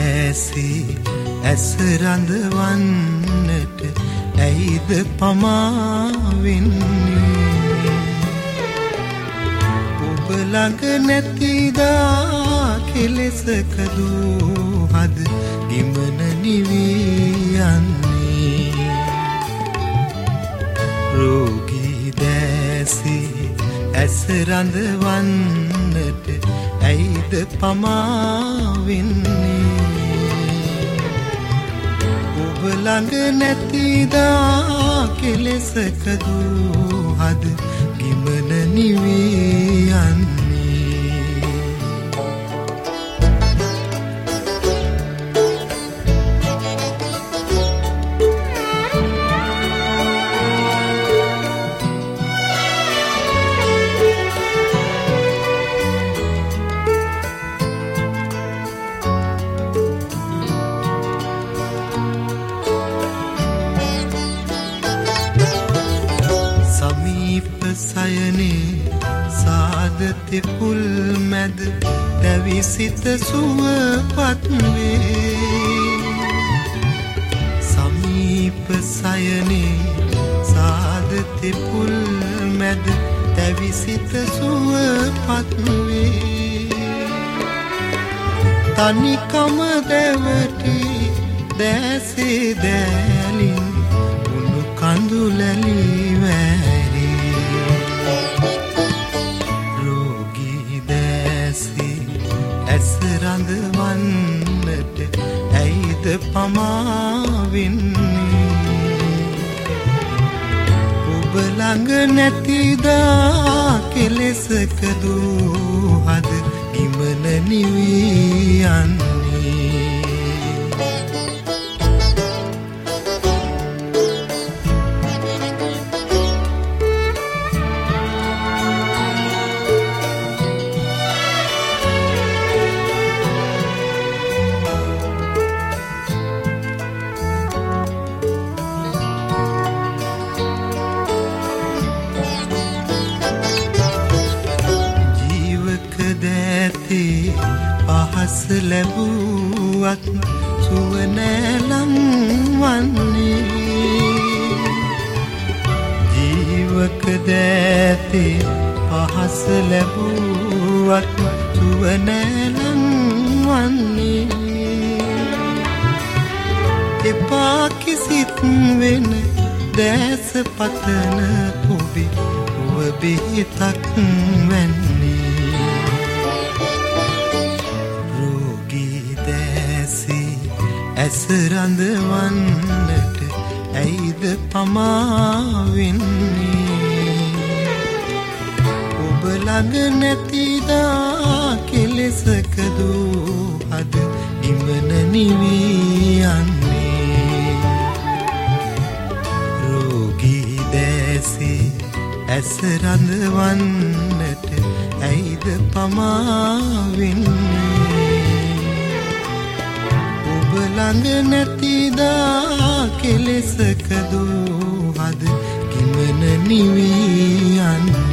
දැසී ඇස් රඳවන්නට ඇයිද පමා වෙන්නේ ඔබ ළඟ නැතිදා කෙලෙසක දුහද ගිමන නිවී යන්නේ රෝගී දැසී ඇස් රඳවන්නට ඇයිද පමා වෙන්නේ ඔබ ළඟ නැතිදා කෙලෙසක දුහද ගිමන නිවී යන්නේ සයනේ සාදති පුල් මැද දැවිසිත සුවපත් වේ සමීප සයනේ සාදති පුල් මැද දැවිසිත සුවපත් වේ තනිකම දැවටි දැසේ දැලින් උණු කඳුලැලි වැරි ඇස් රඳවන්නට ඇයිද පමා වෙන්නේ ඔබ ළඟ නැතිදා කෙලෙසක දුහද ගිමන නිවී යන්නේ පහස ලැබුවත් සුව නැලම් වන්නේ ජීවක දෑතේ පහස ලැබුවත් සුව නැලම් වන්නේ එපා කිසිත් වෙන දැස පතන ඔබේ රුව බෙහෙතක් වැන්නේ ඇස් රඳවන්නට ඇයිද පමා වෙන්නේ ඔබ ළඟ නැතිදා කෙලෙසක දුහද ගිමන නිවී යන්නේ රෝගී දැසී ඇස් රඳවන්නට ඇයිද පමා වෙන්නේ ඔබ ළඟ නැතිදා කෙලෙසක දුහද ගිමන නිවී යන්නේ